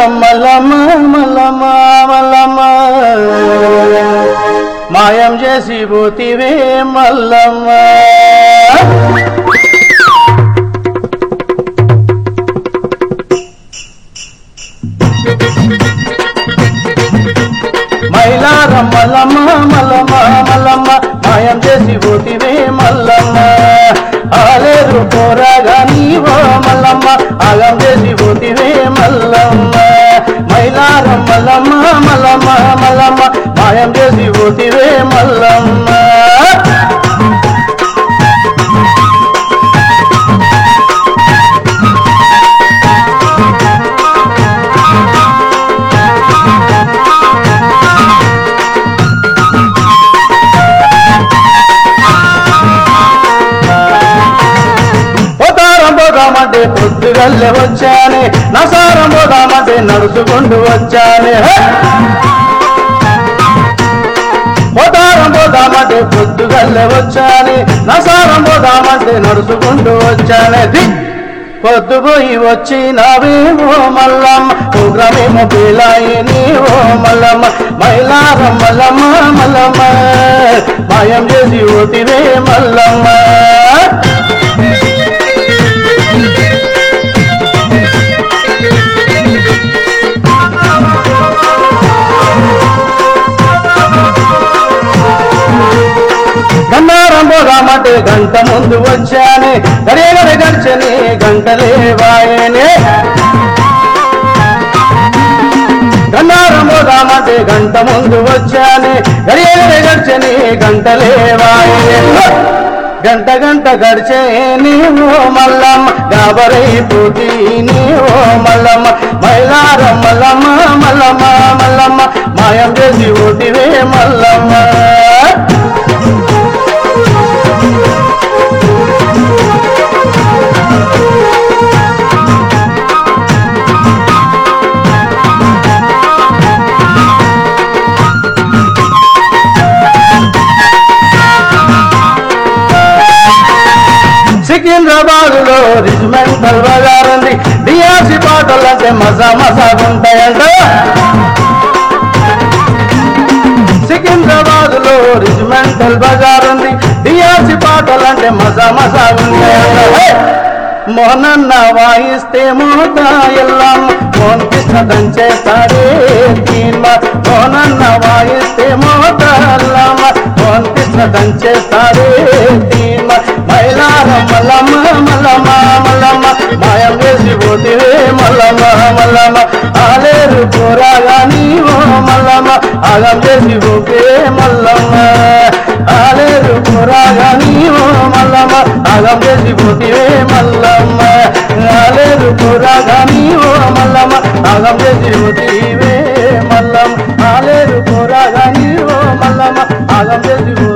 మల్లమ్మ మల్లమ్మ మల్లమ్మ మాయం చేసి పోతివే మల్లమ్మ మైలారం మల్లమ్మ మల్లమ్మ మల్లమ్మ మాయం చేసి పోతివే మల్లమ్మ ఆలేరు పోరాగా నీవో మల్లమ్మ ఆగం చేసి పోతివే మల్లమ్మ మైలారం మల్లమ్మ మల్లమ్మ మల్లమ్మ మాయం చేసి పోతివే మల్లమ్మ పోదామంటే పొద్దుగల్లే వచ్చానే నసారం పోదామంటే నడుచుకుంటూ వచ్చానే పోదామంటే పొద్దుగల్లే వచ్చానే నసారం పోదామంటే నడుచుకుంటూ వచ్చానే పొద్దుపోయి వచ్చినవే ఓ మల్లమ్మ ఉగ్రమేమో పిలాయిని ఓ మల్లమ్మ మైలారం మల్లమ్మ మల్లమ్మ మాయం చేసి ఓటివే మల్లమ్మ గన్నారం పోదామంటే గంట ముందు వచ్చానే గడియగడ గడిచని గంటలే వాయనే గన్నారం పోదామంటే గంట ముందు వచ్చానే గడియగడ గడిచని గంటలే వాయనే గంట గంట గడిచే నీవో మల్లమ్మ గాబరైపోతీ నీవో మల్లమ్మ మైలారం మల్లమ్మ మల్లమ్మ మల్లమ్మ మాయం చేసి ఓటివే మల్లమ్మ సికింద్రాబాదులో రిజిమెంటల్ బజార్ ఉంది డిఆర్సి పాటలంటే మజా మసాగుంటాయంట సికింద్రాబాదులో రిజిమెంటల్ బజార్ ఉంది డిఆర్సి పాటలంటే మజా మసాగుంటాయంట మోనన్న వాయిస్తే మోత ఎల్లమ్మ మోన్ కృష్ణ దంచేస్తాడే తీన్మ మోనన్న వాయిస్తే మోత ఎల్లమ్మ మోన్ కృష్ణ దంచేస్తాడే తీన్మ మైలారం మల్లమ్మ మల్లమ్మ మల్లమ్మ మాయం చేసి పోతివే మల్లమ్మ మల్లమ్మ ఆలేరు పోరాగా నీవో మల్లమ్మ ఆగం చేసి పోతే మల్లమ్మ ఆలేరు పోరాగా నీవో మల్లమ్మ ఆగం చేసి పోతివే మల్లమ్మ ఆలేరు పోరాగా నీవో మల్లమ్మ ఆగం చేసి పోతివే మల్లమ్మ ఆలేరు పోరాగా నీవో మల్లమ్మ ఆగం చేసి